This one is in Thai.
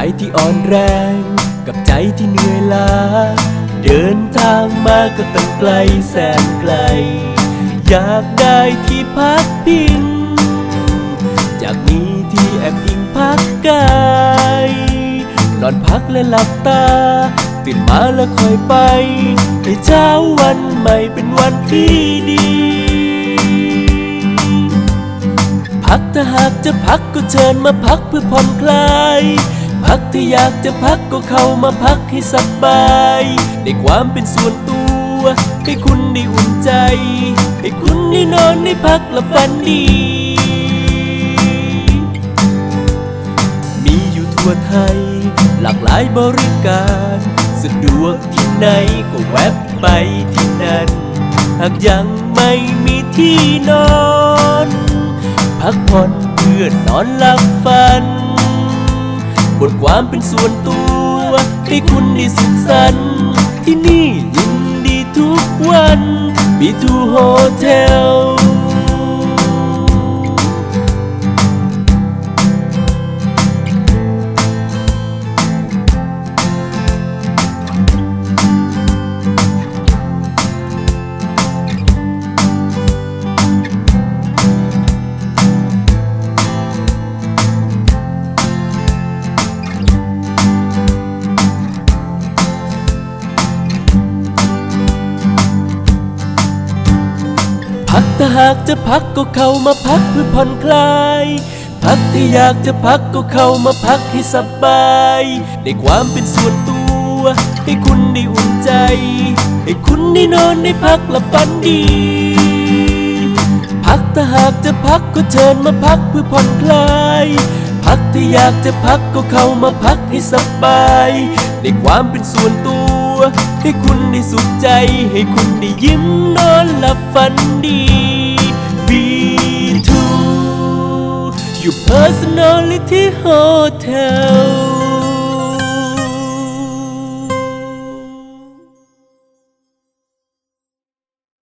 ที่อ่อนแรงกับใจที่เหนื่อยล้าเดินทางมาก็ตั้งไกลแสนไกลอยากได้ที่พักพิงอยากมีที่แอบอิงพักกายนอนพักและหลับตาตื่นมาแล้วค่อยไปให้เช้าวันใหม่เป็นวันที่ดีพักถ้าหากจะพักก็เชิญมาพักเพื่อผ่อนคลายพักที่อยากจะพักก็เข้ามาพักให้สบายในความเป็นส่วนตัวให้คุณได้อุ่นใจให้คุณได้นอนได้พักและฝันดีมีอยู่ทั่วไทยหลากหลายบริการสะดวกที่ไหนก็แวะไปที่นั่นหากยังไม่มีที่นอนพักผ่อนเพื่อนอนหลับฝันบนความเป็นส่วนตัวให้คุณได้สุขสันต์ที่นี่ยินดีทุกวันมีทูโฮเทลพักถ้าหากจะพักก็เข้ามาพักเพื่อผ่อนคลายพักที่อยากจะพักก็เข้ามาพักให้สบายในความเป็นส่วนตัวให้คุณได้อุ่นใจให้คุณได้นอนได้พักหลับฝันดีพักถ้าหากจะพักก็เชิญมาพักเพื่อผ่อนคลายพักที่อยากจะพักก็เข้ามาพักให้สบายในความเป็นส่วนตัวให้คุณได้สุขใจให้คุณได้ยิ้มนอนหลับฝันดี B2 อยู่ Personality Hotel